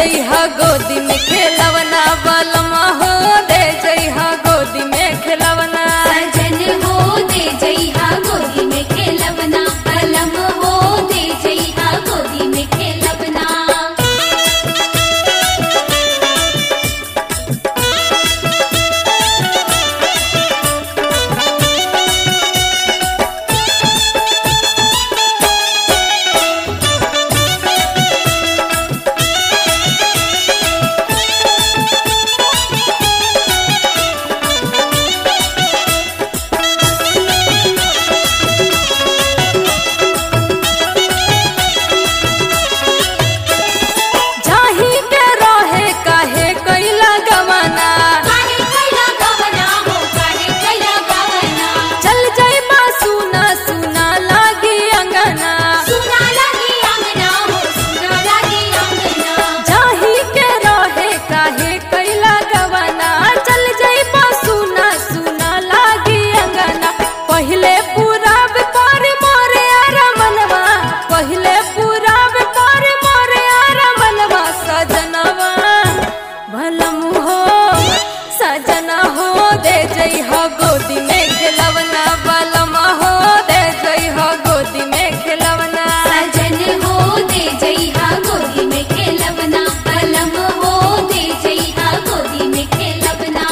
जइहा गोदी में खेलवना बलमा हो दे जइहा गोदी में खेलवना सजन हो दे जइहा गोदी में खेलवना बलम हो दे जइहा गोदी में खेलवना गोदी में खेलवना बलमा हो दे जइहा गोदी में खेलवना सजन हो दे जइहा गोदी में खेलवना बलम हो दे जइहा गोदी में खेलवना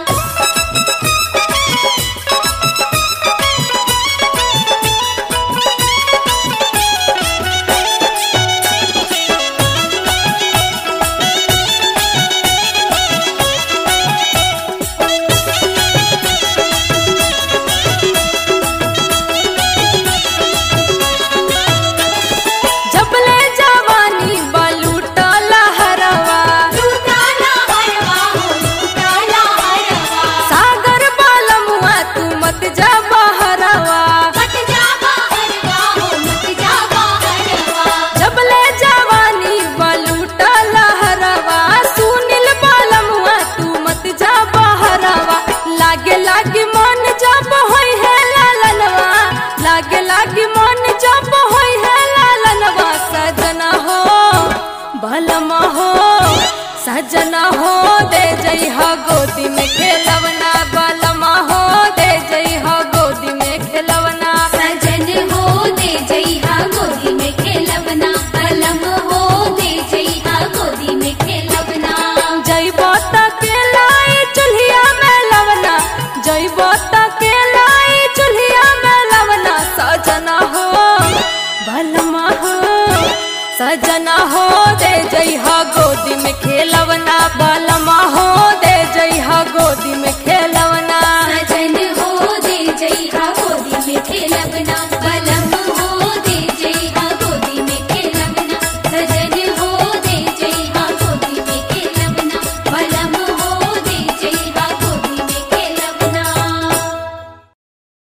लागे मन जब होई है लालनवा सजना हो बलमा हो सजना हो दे जइहा गोदी में खेलवना बलमा हो दे जइहा गोदी में खेलवना सजन हो दे जइहा गोदी में खेलवना बलम हो दे जइहा गोदी में खेलवना जइबो त के लाई चुल्हिया में लवना जइबो त के लाई चुल्हिया में लवना सजना हो बलमा हो सजना हो दे जइहा गोदी में खेलवना बलमा हो दे जइहा गोदी में खेलवना।